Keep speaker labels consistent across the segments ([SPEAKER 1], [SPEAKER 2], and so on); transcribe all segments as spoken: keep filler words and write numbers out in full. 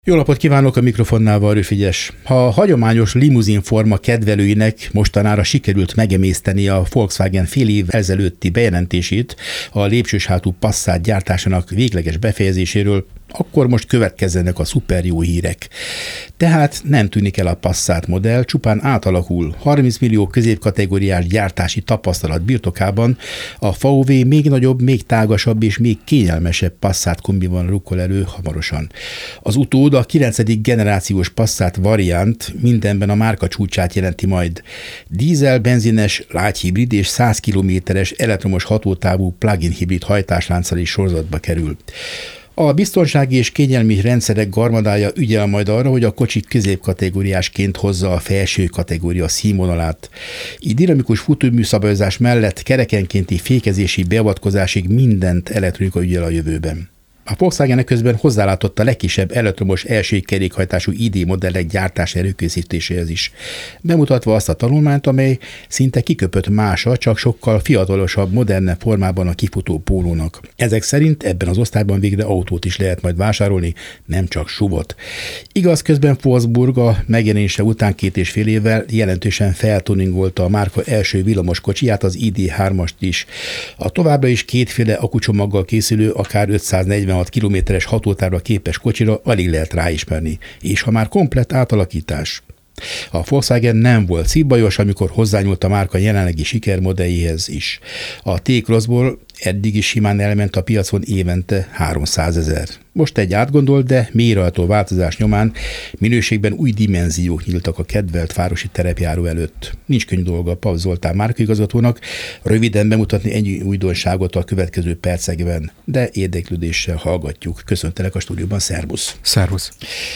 [SPEAKER 1] Jó napot kívánok, a mikrofonnál Varjú Frigyes. Ha a hagyományos limuzinforma kedvelőinek mostanára sikerült megemészteni a Volkswagen fél év ezelőtti bejelentését a lépcsőshátú Passat gyártásának végleges befejezéséről, akkor most következzenek a szuper jó hírek. Tehát nem tűnik el a Passat modell, csupán átalakul. harminc millió középkategóriás gyártási tapasztalat birtokában a vé w még nagyobb, még tágasabb és még kényelmesebb Passat kombiban rukkol elő hamarosan. Az utód, a kilencedik generációs Passat variant mindenben a márka csúcsát jelenti majd. Dízel, benzines, lágyhibrid és száz kilométeres elektromos hatótávú plug-in hibrid hajtáslánccal is sorozatba kerül. A biztonsági és kényelmi rendszerek garmadája ügyel majd arra, hogy a kocsik középkategóriásként hozza a felső kategória színvonalát. Így dinamikus futóműszabályozás mellett kerekenkénti fékezési beavatkozásig mindent elektronika ügyel a jövőben. A Volkswagen közben hozzálátott a legkisebb elektromos első kerékhajtású i dé modellek gyártás előkészítéséhez is, bemutatva azt a tanulmányt, amely szinte kiköpött mása, csak sokkal fiatalosabb, modernebb formában a kifutó pólónak. Ezek szerint ebben az osztályban végre autót is lehet majd vásárolni, nem csak suvot. Igaz, közben Wolfsburg a megjelenése után két és fél évvel jelentősen feltuningolta a márka első villamos kocsiját, az i dé hármast is. A továbbra is kétféle akucsomaggal készülő, akár ötszáznegyvenhat kilométeres hatótávra képes kocsira alig lehet ráismerni, és ha már komplett átalakítás. A Volkswagen nem volt szívbajos, amikor hozzányúlt a márka jelenlegi sikermodelljéhez is. A T-Crossból eddig is simán elment a piacon évente háromszázezer. Most egy átgondolt, de mélyreható változás nyomán minőségben új dimenziók nyíltak a kedvelt városi terepjáró előtt. Nincs könnyű dolga Papp Zoltán márkaigazgatónak röviden bemutatni ennyi újdonságot a következő percekben, de érdeklődéssel hallgatjuk. Köszöntelek a stúdióban, szervusz!
[SPEAKER 2] Szervusz!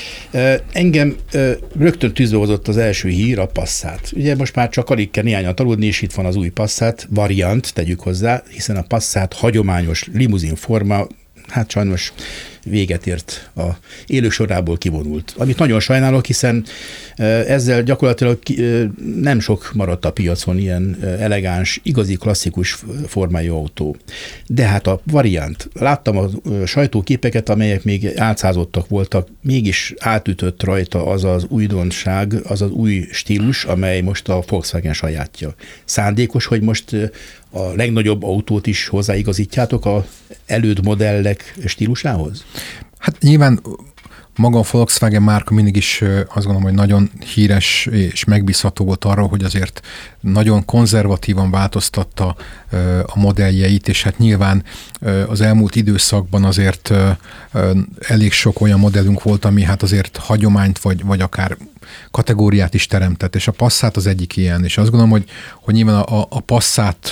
[SPEAKER 1] Engem rögtön tűzbe hozott az első hír, a Passat. Ugye most már csak alig kell néhányat aludni, és itt van az új Passat variant, tegyük hozzá, hiszen a Passat hagyományos limuzin forma, hát sajnos véget ért, a élők sorából kivonult. Amit nagyon sajnálok, hiszen ezzel gyakorlatilag nem sok maradt a piacon ilyen elegáns, igazi klasszikus formájú autó. De hát a variant, láttam a sajtóképeket, amelyek még álcázottak voltak, mégis átütött rajta az az újdonság, az az új stílus, amely most a Volkswagen sajátja. Szándékos, hogy most a legnagyobb autót is hozzáigazítjátok az előd modellek stílusához?
[SPEAKER 2] Hát nyilván maga a Volkswagen márka mindig is azt gondolom, hogy nagyon híres és megbízható volt arra, hogy azért nagyon konzervatívan változtatta a modelljeit, és hát nyilván az elmúlt időszakban azért elég sok olyan modellünk volt, ami hát azért hagyományt vagy, vagy akár kategóriát is teremtett, és a Passat az egyik ilyen, és azt gondolom, hogy, hogy nyilván a, a Passat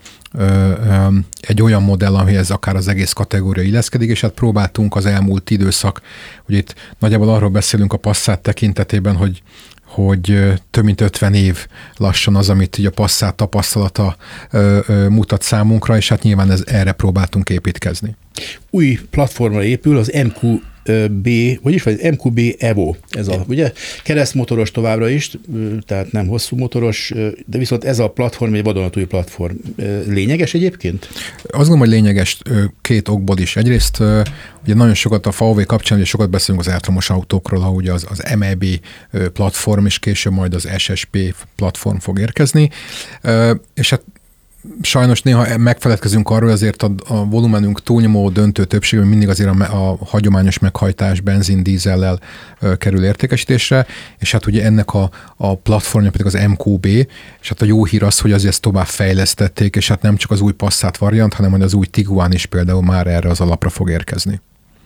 [SPEAKER 2] egy olyan modell, amihez akár az egész kategória illeszkedik, és hát próbáltunk az elmúlt időszak, hogy itt nagyjából arról beszélünk a Passat tekintetében, hogy hogy több mint ötven év lassan az, amit ugye a Passat tapasztalata ö, ö, mutat számunkra, és hát nyilván ez, erre próbáltunk építkezni.
[SPEAKER 1] Új platformra épül az em kú bé, vagyis vagy em kú bé Evo, ez a, ugye, keresztmotoros továbbra is, tehát nem hosszú motoros, de viszont ez a platform egy vadonatúj platform. Lényeges egyébként?
[SPEAKER 2] Azt gondolom, hogy lényeges két okból is. Egyrészt ugye nagyon sokat a vé w kapcsán, ugye sokat beszélünk az elektromos autókról, ha ugye az, az em e bé platform, és később majd az es es pé platform fog érkezni, és hát sajnos néha megfeledkezünk arról, azért a, a volumenünk túlnyomó döntő többségben mindig azért a, a hagyományos meghajtás benzin, dízellel ö, kerül értékesítésre, és hát ugye ennek a, a platformja pedig az em kú bé, és hát a jó hír az, hogy azért ezt tovább fejlesztették, és hát nem csak az új Passat variant, hanem hogy az új Tiguan is például már erre az alapra fog érkezni.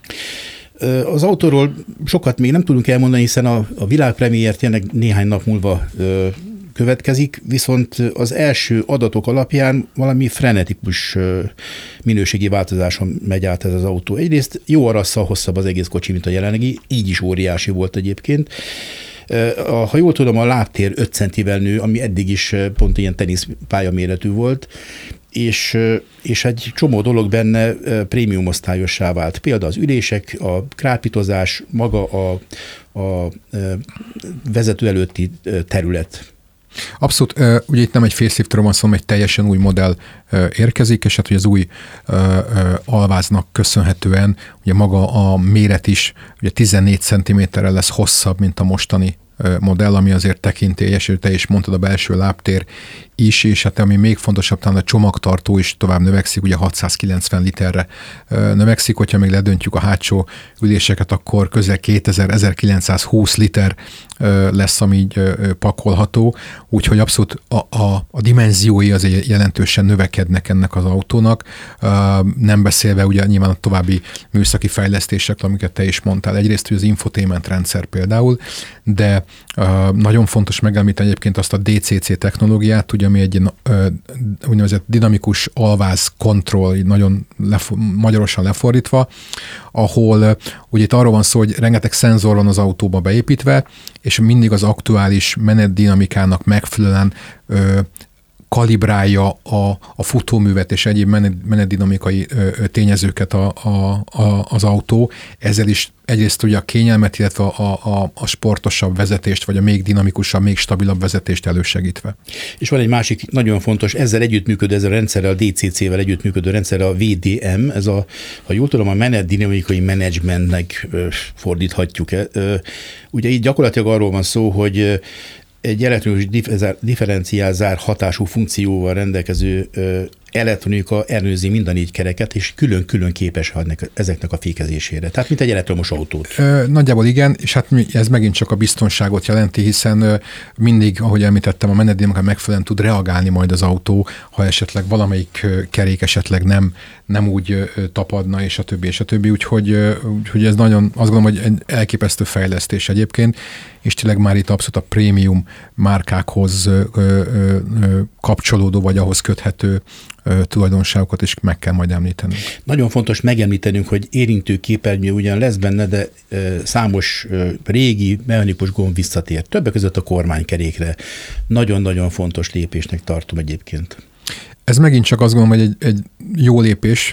[SPEAKER 1] Az autóról sokat még nem tudunk elmondani, hiszen a, a világpremiér tényleg néhány nap múlva ö, következik, viszont az első adatok alapján valami frenetikus minőségi változáson megy át ez az autó. Egyrészt jó arasszal hosszabb az egész kocsi, mint a jelenlegi, így is óriási volt egyébként. Ha jól tudom, a lábtér öt centivel nő, ami eddig is pont ilyen teniszpálya méretű volt, és, és egy csomó dolog benne prémium osztályossá vált. Például az ülések, a krápítozás, maga a, a vezető előtti terület.
[SPEAKER 2] Abszolút, ugye itt nem egy faceliftről van szó, egy teljesen új modell érkezik, és hát hogy az új alváznak köszönhetően ugye maga a méret is ugye tizennégy centiméterrel lesz hosszabb, mint a mostani modell, ami azért tekintélyes, te is mondtad, a belső lábtér is, és hát ami még fontosabb, talán a csomagtartó is tovább növekszik, ugye hatszázkilencven literre növekszik, hogyha még ledöntjük a hátsó üléseket, akkor közel kétezer, ezerkilencszázhúsz liter lesz, ami így pakolható, úgyhogy abszolút a, a, a dimenziói azért jelentősen növekednek ennek az autónak, nem beszélve ugye nyilván a további műszaki fejlesztésekről, amiket te is mondtál. Egyrészt hogy az infotainment rendszer például, de nagyon fontos megemlíteni egyébként azt a dé cé cé technológiát, ugye, ami egy úgynevezett dinamikus alváz control, nagyon lefo- magyarosan lefordítva, ahol ugye itt arról van szó, hogy rengeteg szenzor van az autóba beépítve, és mindig az aktuális menetdinamikának megfelelően ö, kalibrálja a, a futóművet és egyéb menetdinamikai ö, tényezőket a, a, a, az autó. Ezzel is egyrészt ugye a kényelmet, illetve a, a, a sportosabb vezetést, vagy a még dinamikusabb, még stabilabb vezetést elősegítve.
[SPEAKER 1] És van egy másik nagyon fontos, ezzel együttműködő, ezzel a rendszerrel, a dé cé cé-vel együttműködő rendszer, a vé dé em, ez a, ha jól tudom, a menetdinamikai menedzsmentnek fordíthatjuk. Ugye így gyakorlatilag arról van szó, hogy egy elektronikus differenciál zár hatású funkcióval rendelkező elektronika ellenőrzi mind a négy kereket, és külön-külön képes ezeknek a fékezésére. Tehát, mint egy elektromos autót.
[SPEAKER 2] Nagyjából igen, és hát ez megint csak a biztonságot jelenti, hiszen mindig, ahogy említettem, a menetdinamika megfelelően tud reagálni majd az autó, ha esetleg valamelyik kerék esetleg nem, nem úgy tapadna, és a többi, és a többi. Úgyhogy, úgyhogy ez nagyon, azt gondolom, hogy egy elképesztő fejlesztés egyébként, és tényleg már itt abszolút a prémium márkákhoz ö, ö, ö, kapcsolódó, vagy ahhoz köthető ö, tulajdonságokat is meg kell majd említeni.
[SPEAKER 1] Nagyon fontos megemlítenünk, hogy érintő képernyő ugyan lesz benne, de ö, számos ö, régi mechanikus gomb visszatér. Többek között a kormánykerékre. Nagyon-nagyon fontos lépésnek tartom egyébként.
[SPEAKER 2] Ez megint csak azt gondolom, hogy egy, egy jó lépés.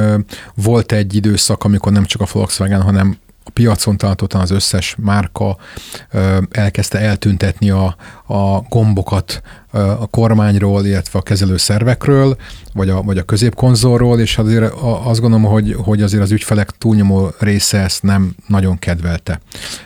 [SPEAKER 2] Volt egy időszak, amikor nem csak a Volkswagen, hanem a piacon találhatóan az összes márka elkezdte eltüntetni a, a gombokat a kormányról, illetve a kezelőszervekről, vagy a, vagy a középkonzolról, és azért azt gondolom, hogy, hogy azért az ügyfelek túlnyomó része ezt nem nagyon kedvelte.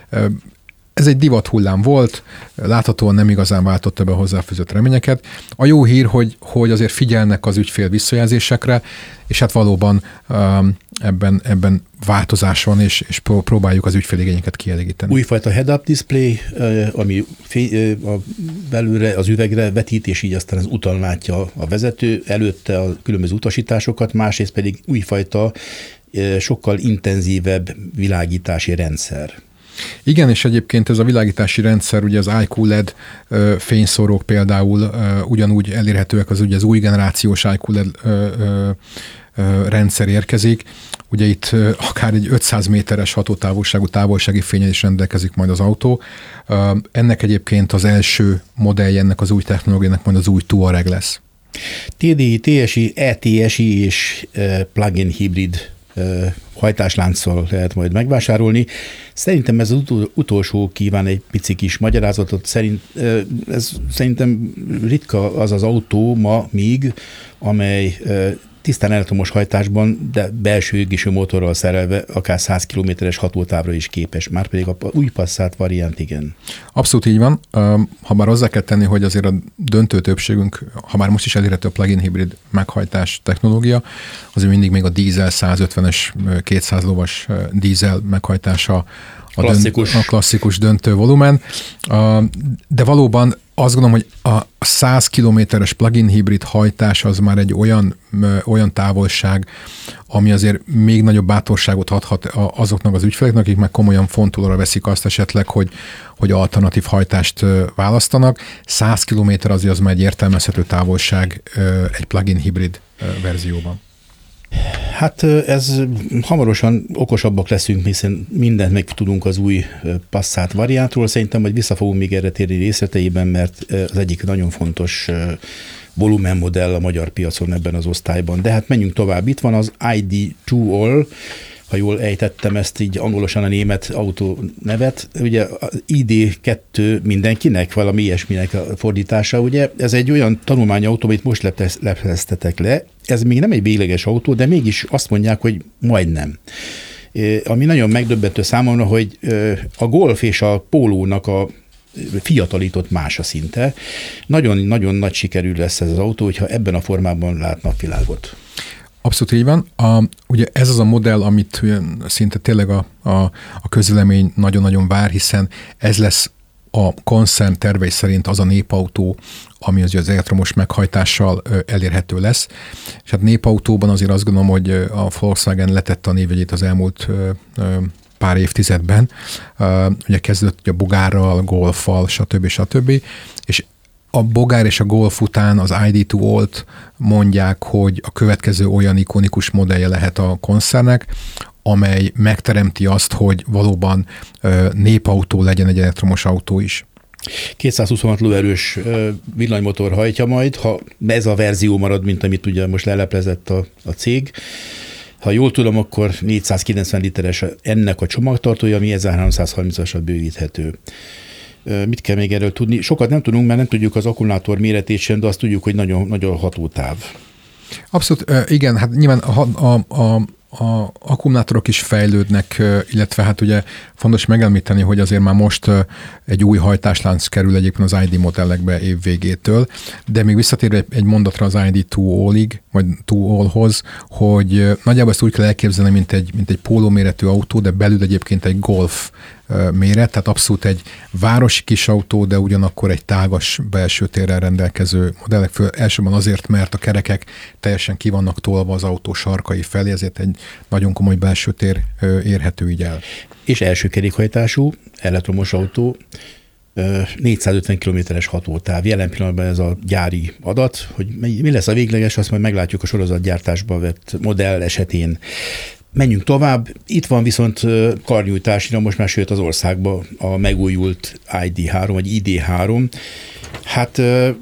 [SPEAKER 2] Ez egy divathullám volt, láthatóan nem igazán váltotta be hozzáfűzött reményeket. A jó hír, hogy, hogy azért figyelnek az ügyfél visszajelzésekre, és hát valóban um, ebben, ebben változás van, és, és próbáljuk az ügyféligényeket kielégíteni.
[SPEAKER 1] Újfajta head-up display, ami a belülre, az üvegre vetít, és így aztán az úton látja a vezető, előtte a különböző utasításokat, másrészt pedig újfajta, sokkal intenzívebb világítási rendszer.
[SPEAKER 2] Igen, és egyébként ez a világítási rendszer, ugye az i kú el e dé ö, fényszórók például ö, ugyanúgy elérhetőek, az ugye az új generációs i kú el e dé ö, ö, ö, rendszer érkezik. Ugye itt ö, akár egy ötszáz méteres hatótávolságú távolsági fénnyel is rendelkezik majd az autó. Ö, ennek egyébként az első modellje, ennek az új technológiának majd az új Touareg lesz.
[SPEAKER 1] té dé i, té es i, é té es i és uh, plug-in hibrid uh, hajtáslánccal lehet majd megvásárolni. Szerintem ez az utolsó kíván egy pici kis magyarázatot. Szerint, ez szerintem ritka az az autó ma még, amely tisztán elektromos hajtásban, de belső égésű motorral szerelve akár száz kilométeres hatótávra is képes. Márpedig a új Passat variant igen.
[SPEAKER 2] Abszolút így van. Ha már hozzá kell tenni, hogy azért a döntő többségünk, ha már most is elérhető a plug-in hibrid meghajtás technológia, azért mindig még a dízel százötvenes, kétszáz lovas dízel meghajtása a,
[SPEAKER 1] klasszikus.
[SPEAKER 2] Dönt, a klasszikus döntő volumen. De valóban azt gondolom, hogy a száz kilométeres plug-in hibrid hajtás az már egy olyan, olyan távolság, ami azért még nagyobb bátorságot adhat azoknak az ügyfeleknek, akik meg komolyan fontolóra veszik azt esetleg, hogy, hogy alternatív hajtást választanak. száz kilométer azért az már egy értelmezhető távolság egy plug-in hibrid verzióban.
[SPEAKER 1] Hát ez hamarosan okosabbak leszünk, hiszen mindent meg tudunk az új Passat variántról. Szerintem, hogy vissza fogunk még erre térni részleteiben, mert az egyik nagyon fontos volumenmodell a magyar piacon ebben az osztályban. De hát menjünk tovább. Itt van az i dé kettő All, ha jól ejtettem ezt így angolosan a német autó nevet. Ugye az I D kettő mindenkinek, valami ilyesminek a fordítása, ugye ez egy olyan tanulmányautó, amit most lepleztetek le, ez még nem egy végleges autó, de mégis azt mondják, hogy majdnem. Ami nagyon megdöbbentő számomra, hogy a Golf és a Pólónak a fiatalított mása szinte. Nagyon-nagyon nagy sikerű lesz ez az autó, hogyha ebben a formában lát napvilágot.
[SPEAKER 2] Abszolút így van. A, ugye ez az a modell, amit szinte tényleg a, a, a közvélemény nagyon-nagyon vár, hiszen ez lesz a koncern tervei szerint az a népautó, ami az, az elektromos meghajtással elérhető lesz. És hát népautóban azért azt gondolom, hogy a Volkswagen letette a névjegyét az elmúlt pár évtizedben. Ugye kezdődött a Bogárral, Golffal, stb. stb. És a Bogár és a Golf után az I D kettő Alt mondják, hogy a következő olyan ikonikus modellje lehet a koncernnek, amely megteremti azt, hogy valóban népautó legyen egy elektromos autó is.
[SPEAKER 1] kétszázhuszonhat lóerős villanymotor hajtja majd, ha ez a verzió marad, mint amit ugye most leleplezett a, a cég. Ha jól tudom, akkor négyszázkilencven literes ennek a csomagtartója, ami ezerháromszázharmincasra bővíthető. Mit kell még erről tudni? Sokat nem tudunk, mert nem tudjuk az akkumulátor méretét sem, de azt tudjuk, hogy nagyon, nagyon hatótáv.
[SPEAKER 2] Abszolút, igen, hát nyilván a, a, a A akkumulátorok is fejlődnek, illetve hát ugye fontos megemlíteni, hogy azért már most egy új hajtáslánc kerül egyébként az I D modellekbe év végétől, de még visszatérve egy mondatra az I D kettő All-ig, vagy kettő All-hoz, hogy nagyjából ezt úgy kell elképzelni, mint egy, mint egy póló méretű autó, de belül egyébként egy Golf méret, tehát abszolút egy városi kis autó, de ugyanakkor egy tágas belső térrel rendelkező modellek, föl, elsőben azért, mert a kerekek teljesen ki vannak tolva az autó sarkai felé, ezért egy nagyon komoly belső tér érhető így el. És
[SPEAKER 1] első kerékhajtású elektromos autó, négyszázötven kilométeres hatótáv. Jelen pillanatban ez a gyári adat, hogy mi lesz a végleges, azt majd meglátjuk a sorozatgyártásba vett modell esetén. Menjünk tovább. Itt van viszont karnyújtásra most már sőt az országban a megújult I D három, vagy I D három. Hát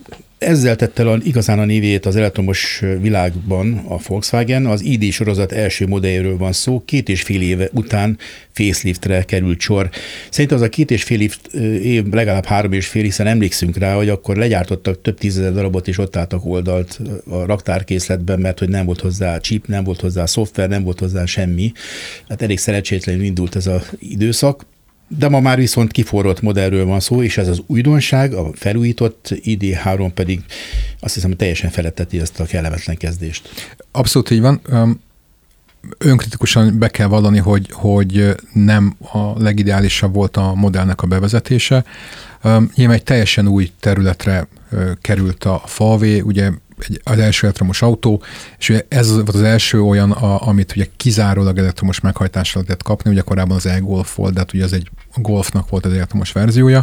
[SPEAKER 1] ezzel tette el igazán a névét az elektromos világban a Volkswagen. Az I D sorozat első modelljéről van szó. Két és fél éve után faceliftre került sor. Szerintem az a két és fél év legalább három és fél, hiszen emlékszünk rá, hogy akkor legyártottak több tízezer darabot, és ott álltak oldalt a raktárkészletben, mert hogy nem volt hozzá chip, nem volt hozzá szoftver, nem volt hozzá semmi. Hát elég szerencsétlenül indult ez az időszak. De ma már viszont kiforrott modellről van szó, és ez az újdonság, a felújított I D három pedig azt hiszem, hogy teljesen feletteti ezt a kellemetlen kezdést. Abszolút így van. Önkritikusan be kell vallani, hogy, hogy nem a legideálisabb volt a modellnek a bevezetése. Nyilván egy teljesen új területre került a Volvo, ugye egy, az első elektromos autó, és ugye ez volt az első olyan, a, amit ugye kizárólag elektromos meghajtással lehetett kapni, ugye korábban az e-Golf volt, de hát ugye az egy Golfnak volt az elektromos verziója.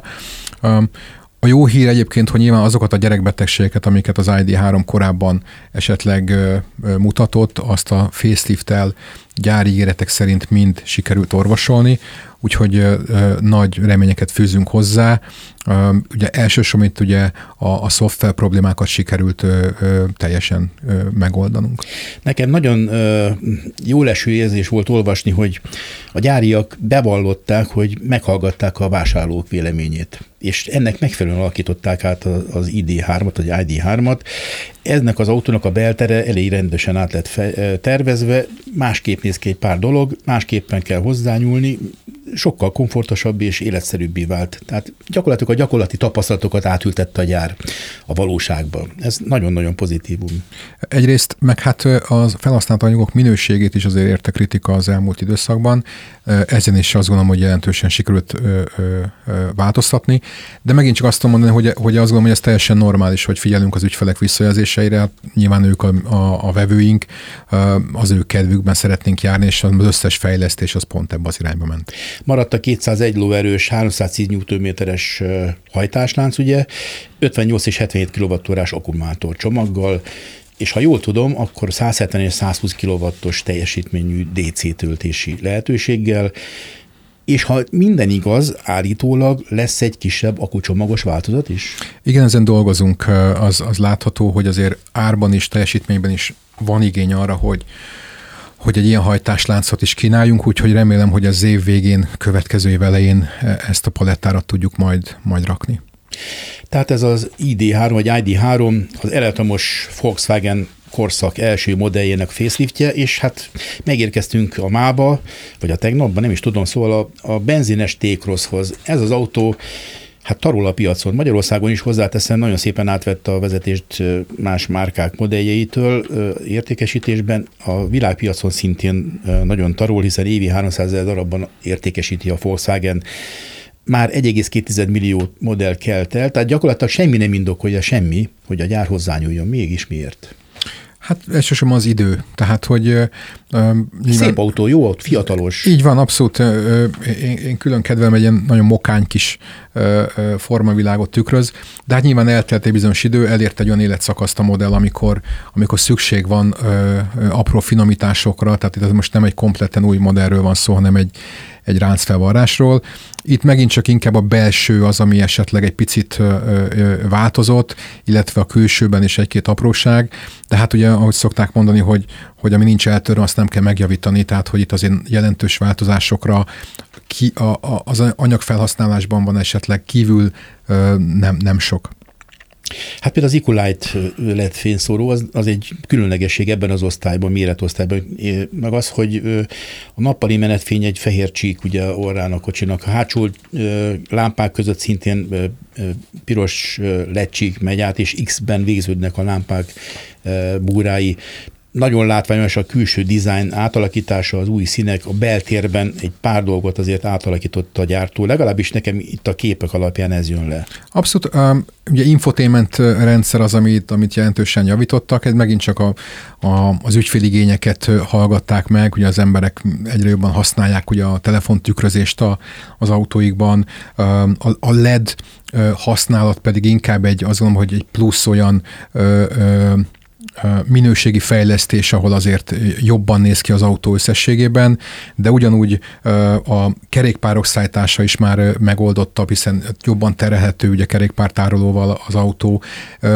[SPEAKER 1] A jó hír egyébként, hogy nyilván azokat a gyerekbetegségeket, amiket az I D három korábban esetleg mutatott, azt a facelift-tel gyári ígéretek szerint mind sikerült orvosolni, úgyhogy ö, ö, nagy reményeket fűzünk hozzá. Ö, ugye elsősorban itt ugye a, a szoftver problémákat sikerült ö, ö, teljesen ö, megoldanunk. Nekem nagyon ö, jó leső érzés volt olvasni, hogy a gyáriak bevallották, hogy meghallgatták a vásárlók véleményét, és ennek megfelelően alakították át az I D hármat, vagy I D hármat. Ennek az autónak a beltere elég rendesen át lett fe, tervezve, másképp néz ki egy pár dolog, másképpen kell hozzányúlni, sokkal komfortosabb és életszerűbbé vált. Tehát gyakorlatilag a gyakorlati tapasztalatokat átültette a gyár a valóságba. Ez nagyon-nagyon pozitívum. Egyrészt meg hát az felhasznált anyagok minőségét is azért érte kritika az elmúlt időszakban. Ezen is azt gondolom, hogy jelentősen sikerült ö, ö, ö, változtatni, de megint csak azt tudom mondani, hogy, hogy azt gondolom, hogy ez teljesen normális, hogy figyelünk az ügyfelek visszajelzéseire. Hát nyilván ők a, a, a vevőink, az ő kedvükben szeretnénk járni, és az összes fejlesztés az pont ebbe az irányba ment. Maradt a kétszázegy lóerős, háromszáztíz newtonméteres hajtáslánc, ugye, ötvennyolc és hetvenhét kilowattórás akkumulátor csomaggal, és ha jól tudom, akkor százhetven és százhúsz kilowattos teljesítményű dé cé töltési lehetőséggel, és ha minden igaz, állítólag lesz egy kisebb akkucsomagos változat is? Igen, ezen dolgozunk, az, az látható, hogy azért árban is, teljesítményben is van igény arra, hogy
[SPEAKER 2] hogy egy ilyen hajtásláncot is kínáljunk, úgyhogy remélem, hogy az év végén, következő év elején ezt a palettára tudjuk majd, majd rakni.
[SPEAKER 1] Tehát ez az i dé három vagy i dé három, az elektromos Volkswagen korszak első modelljének faceliftje, és hát megérkeztünk a mába, vagy a tegnapban, nem is tudom, szóval a, a benzines T-Crosshoz. Ez az autó hát tarol a piacon. Magyarországon is hozzáteszem, nagyon szépen átvette a vezetést más márkák modelljeitől értékesítésben. A világpiacon szintén nagyon tarol, hiszen évi háromszázezer darabban értékesíti a Volkswagen. Már egy egész két millió modell kelt el, tehát gyakorlatilag semmi nem indokolja semmi, hogy a gyár hozzányúljon. Mégis miért?
[SPEAKER 2] Hát elsősorban az idő. Tehát, hogy... Uh,
[SPEAKER 1] nyilván, szép autó, jó autó, fiatalos.
[SPEAKER 2] Így van, abszolút. Uh, én, én külön kedvelem egy ilyen nagyon mokány kis uh, formavilágot tükröz, de hát nyilván eltelt egy bizonyos idő, elért egy olyan életszakaszt a modell, amikor, amikor szükség van uh, apró finomításokra, tehát itt most nem egy kompletten új modellről van szó, hanem egy, egy ráncfelvarrásról. Itt megint csak inkább a belső az, ami esetleg egy picit ö, ö, változott, illetve a külsőben is egy-két apróság, de hát ugye, ahogy szokták mondani, hogy, hogy ami nincs eltörve, azt nem kell megjavítani, tehát hogy itt azért jelentős változásokra ki, a, a, az anyagfelhasználásban van esetleg kívül ö, nem, nem sok.
[SPEAKER 1] Hát például az Ecolite lett fényszóró, az, az egy különlegesség ebben az osztályban, méretosztályban, meg az, hogy a nappali menetfény egy fehér csík ugye orrán a kocsinak, a hátsó lámpák között szintén piros ledcsík megy át, és X-ben végződnek a lámpák búrái. Nagyon látványos a külső dizájn átalakítása, az új színek, a beltérben egy pár dolgot azért átalakított a gyártó, legalábbis nekem itt a képek alapján ez jön le.
[SPEAKER 2] Abszolút, um, ugye infotainment rendszer az, amit, amit jelentősen javítottak, ez megint csak a, a, az ügyféligényeket hallgatták meg, ugye az emberek egyre jobban használják ugye a telefontükrözést a, az autóikban, um, a, a el e dé használat pedig inkább egy, azt gondolom, hogy egy plusz olyan ö, ö, minőségi fejlesztés, ahol azért jobban néz ki az autó összességében, de ugyanúgy a kerékpárok szállítása is már megoldottabb, hiszen jobban terelhető ugye kerékpártárolóval az autó.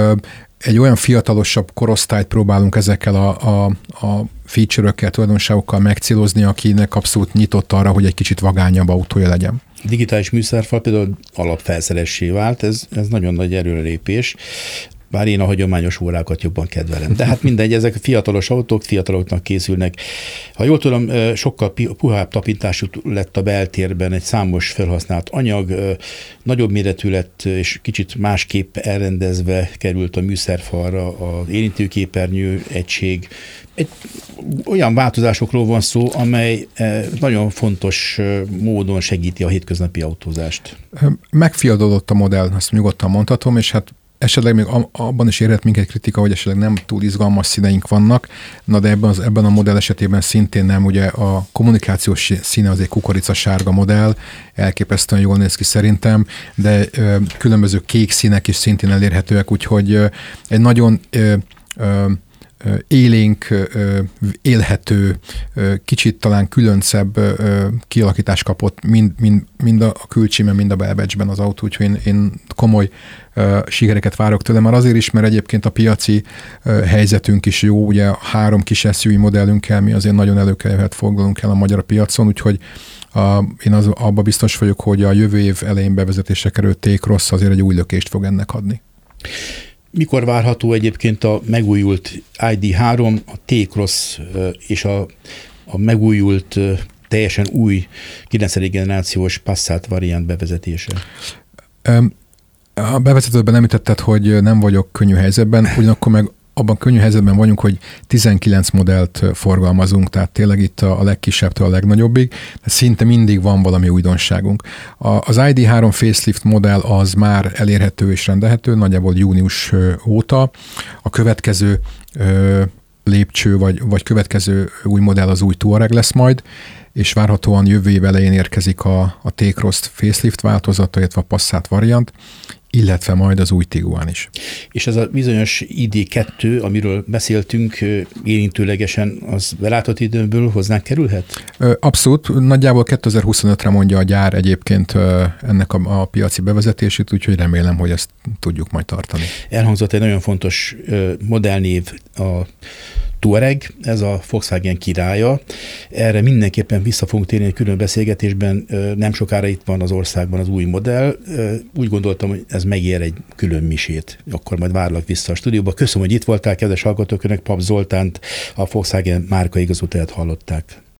[SPEAKER 2] Egy olyan fiatalosabb korosztályt próbálunk ezekkel a, a, a feature-ökkel, tulajdonságokkal megcélozni, akinek abszolút nyitott arra, hogy egy kicsit vagányabb autója legyen.
[SPEAKER 1] Digitális műszerfal például alapfelszeressé vált, ez, ez nagyon nagy előrelépés. Bár én a hagyományos órákat jobban kedvelem. De hát mindegy, ezek fiatalos autók, fiataloknak készülnek. Ha jól tudom, sokkal puhább tapintású lett a beltérben, egy számos felhasznált anyag, nagyobb méretű lett, és kicsit másképp elrendezve került a műszerfalra az érintőképernyő egység. Egy olyan változásokról van szó, amely nagyon fontos módon segíti a hétköznapi autózást.
[SPEAKER 2] Megfiadodott a modell, azt nyugodtan mondhatom, és hát esetleg még abban is érhet minket kritika, hogy esetleg nem túl izgalmas színeink vannak, na de ebben, az, ebben a modell esetében szintén nem, ugye a kommunikációs színe az egy kukoricasárga modell, elképesztően jól néz ki szerintem, de ö, különböző kék színek is szintén elérhetőek, úgyhogy ö, egy nagyon ö, ö, élénk, élhető, kicsit talán különcebb kialakítást kapott mind, mind, mind a külcsímen, mind a belbecsben az autó, úgyhogy én, én komoly sikereket várok tőle, már azért is, mert egyébként a piaci helyzetünk is jó, ugye három kis es u vé modellünkkel mi azért nagyon előkelőhet foglalunk el a magyar piacon, úgyhogy a, én az, abban biztos vagyok, hogy a jövő év elején bevezetésre került T-Cross azért egy új lökést fog ennek adni.
[SPEAKER 1] Mikor várható egyébként a megújult i dé három, a T-Cross és a, a megújult, teljesen új kilencedik generációs Passat variant bevezetése?
[SPEAKER 2] A bevezetőben említetted, hogy nem vagyok könnyű helyzetben, ugyanakkor meg abban könnyű helyzetben vagyunk, hogy tizenkilenc modellt forgalmazunk, tehát tényleg itt a legkisebbtől a legnagyobbig, de szinte mindig van valami újdonságunk. Az i dé három facelift modell az már elérhető és rendelhető, nagyjából június óta. A következő lépcső, vagy, vagy következő új modell az új Touareg lesz majd, és várhatóan jövő év elején érkezik a, a T-Cross facelift változata, illetve a Passat variant, illetve majd az új Tiguan is.
[SPEAKER 1] És ez a bizonyos i dé kettő, amiről beszéltünk érintőlegesen, az belátott időből hozzánk kerülhet?
[SPEAKER 2] Abszolút. Nagyjából kétezer-huszonötre mondja a gyár egyébként ennek a, a piaci bevezetését, úgyhogy remélem, hogy ezt tudjuk majd tartani.
[SPEAKER 1] Elhangzott egy nagyon fontos modellnév, a Touareg, ez a Volkswagen királya. Erre mindenképpen vissza fogunk térni egy külön beszélgetésben, nem sokára itt van az országban az új modell. Úgy gondoltam, hogy ez megér egy külön misét. Akkor majd várlak vissza a stúdióba. Köszönöm, hogy itt voltál, kedves hallgatók, önök Pap Zoltánt, a Volkswagen márkaigazgatóját hallották.